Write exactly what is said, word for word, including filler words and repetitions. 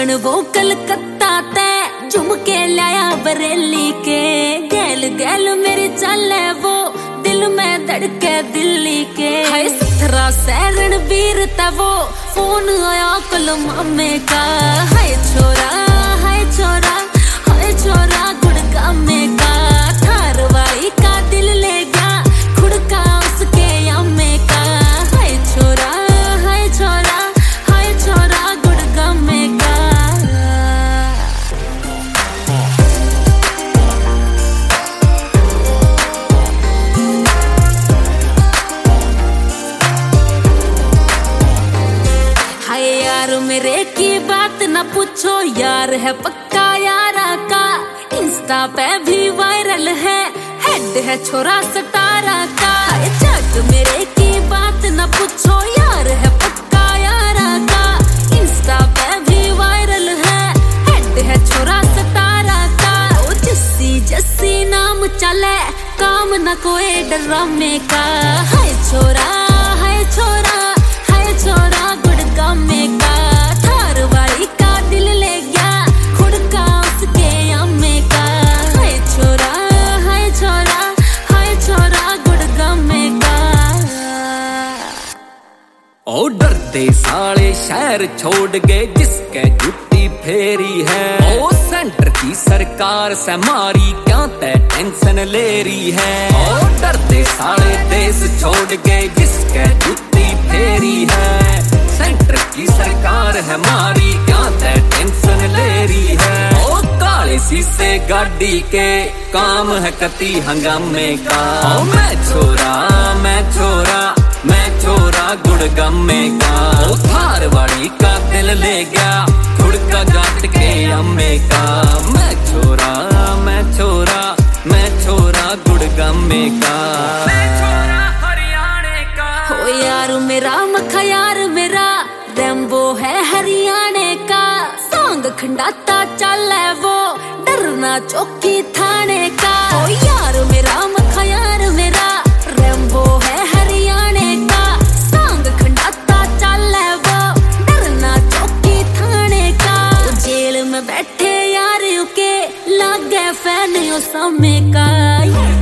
लगन वो कलकत्ता ते झुमके लाया बरेली के। गैल गैल मेरी चल है वो दिल में धड़के दिल्ली के। हाय सत्रह सैरण वीर था वो फोन आया कल मामे का। हाय छोरा हाय छोरा हाय छोरा गुड़गामे का। थार वाली का दिल ले गया खुड़का उसके अम्मे का। हाय छोरा हाय छोरा हाय छोरा गुड़गामे का। हाय यार मेरे की बात न पूछो यार है पक्का यारा का। इंस्टा पे भी वायरल है हेड है छोरा सतारा का। हाय जग मेरे की बात न पूछो यार है पक्का यारा का। इंस्टा पे भी वायरल है हेड है छोरा सतारा का। ओ जस्सी जस्सी नाम चले काम न कोई डरामे का। हाय छोरा हाय छोरा हाय छोरा गुड़गामे का। थार वाली का दिल ले गया खुड़का उसके अम्मे का। हाय छोरा हाय छोरा हाय छोरा गुड़गामे का। ओ डरते साले शहर छोड़ गए जिसके जुत्ती फेरी है। ओ सेंटर की सरकार से मारी क्या ते टेंशन ले रही है। ओ डरते साले देश छोड़ गए जिसके जुत्ती फेरी है। सेंटर की सरकार है मारी क्या ते टेंशन ले रही है। ओ काले शीशे गाड़ी के काम है कति हंगामे का। ओ मैं छोरा मैं छोरा मैं छोरा गुड़गामे का। ओ थार वाली का दिल ले गया खुड़का गाट के अम्मे का। मैं छोरा मैं छोरा मैं छोरा गुड़गामे का। मैं छोरा हरियाणे का। हो यार मेरा मखा यार मेरा रेम्बो है हरियाणे का। सांग खंडाता चल है वो डरना चौकी थाने का। ओ यार मेरा मखा यार मेरा रेम्बो है हरियाणे का। सांग खंडाता चल है वो डरना चौकी थाने का। ओ जेल में बैठे यार के लागे फैन यो समय का।